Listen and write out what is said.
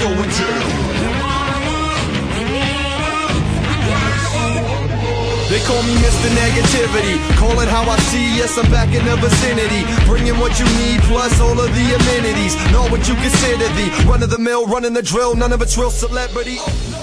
going down. They call me Mr. Negativity, call it how I see, yes I'm back in the vicinity, bringing what you need plus all of the amenities, not what you consider the run-of-the-mill, running the drill, none of it's real celebrity.